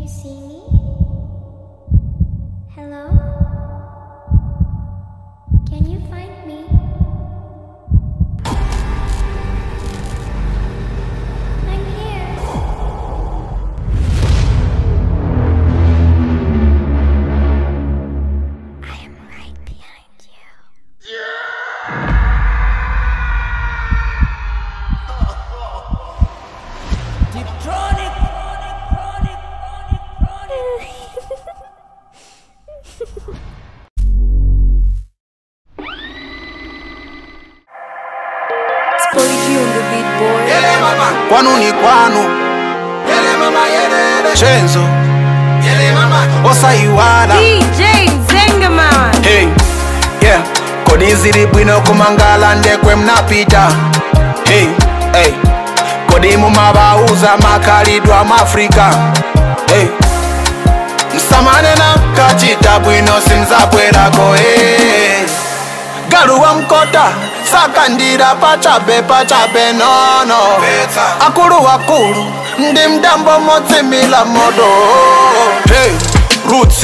you see me? Hello? Can you find me? I'm here. I am right behind you. Deeptronic. Spoiler on the beat, boy. Yele mama, Kwanu ni kwanu, yele mama, yele. Chenzo, Yele mama, Osaiwala. DJ Zengaman. Hey, yeah, kodi ziri bwino kumangala ndekwe mnapita. Hey, hey, kodi mumabauza makalidwa mafrika. Hey, msamane na kachita bwino simzabwerako. Hey, galuwa mkota sakandira pachabe nono. Beta. Akulu ndi mdambo motsimila modo. Hey, roots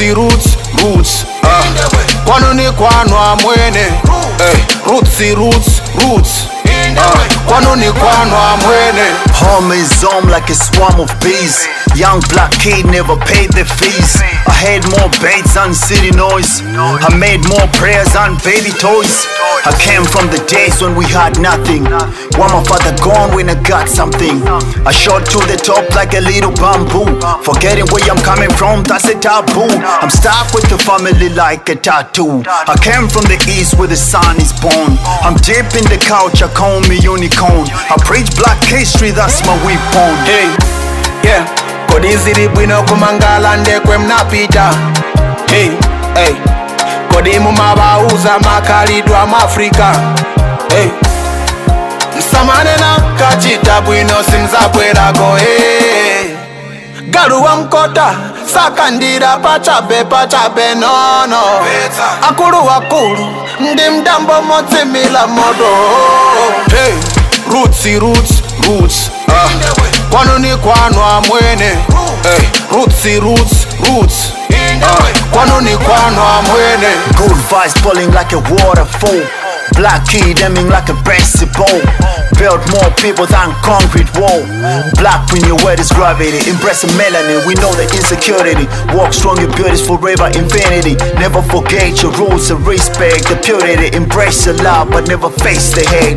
kwanu ni kwanu amwene. Hey, roots kwanu ni kwanu amwene. Home is home like a swarm of bees. Young black kid never paid their fees. I had more baits than city noise. I made more prayers than baby toys. I came from the days when we had nothing. While my father gone when I got something. I shot to the top like a little bamboo. Forgetting where I'm coming from, that's a taboo. I'm stuck with the family like a tattoo. I came from the east where the sun is born. I'm deep in the couch, I call me unicorn. I preach black history, that's my weapon. Hey, yeah, kodi ziri bwino kumangala ndekwe mnapita. Hey, hey, kodi mumabauza makalidwa mafrika. Hey, msamane na kachita bwino simzabwerako. Hey, galuwa mkota sakandira pachabe nono. Beta. Akulu ndi mdambo motsimila modo. Hey, roots kwanu ni kwanu amwene. Hey, roots kwanu ni kwanu amwene. Good vibes falling like a waterfall. Black kid aiming like a basketball. Built more people than concrete wall. Black when your word is gravity. Embrace the melanin, we know the insecurity. Walk strong, your beauty is forever infinity. Never forget your rules and respect the purity. Embrace the love but never face the hate.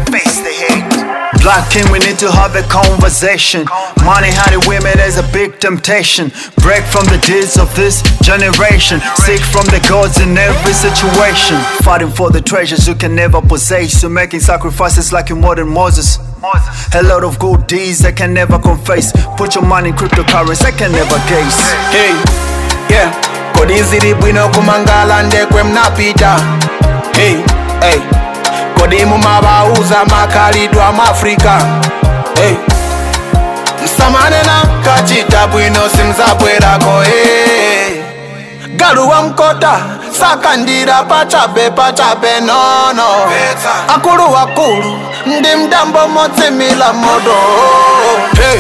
Black king, we need to have a conversation. Money, honey, women is a big temptation. Break from the deeds of this generation. Seek from the gods in every situation. Fighting for the treasures you can never possess. You're making sacrifices like in modern Moses. A lot of good deeds I can never confess. Put your money in cryptocurrency, I can never guess. Hey, yeah, kodi ziri bwino kumangala ndekwe mnapita. Hey, hey, kodi mumabauza makalidwa mafrika. Hey, msamane na kachita bwino simzabwerako. Hey, galuwa mkota sakandira pachabe nono. Beta. Akulu ndi mdambo motsimila modo. Hey,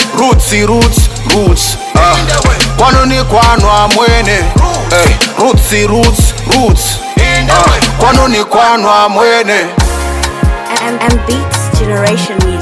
roots kwanu ni kwanu amwene. Hey, roots kwanu ni kwanu amwene. And Beats Generation Music.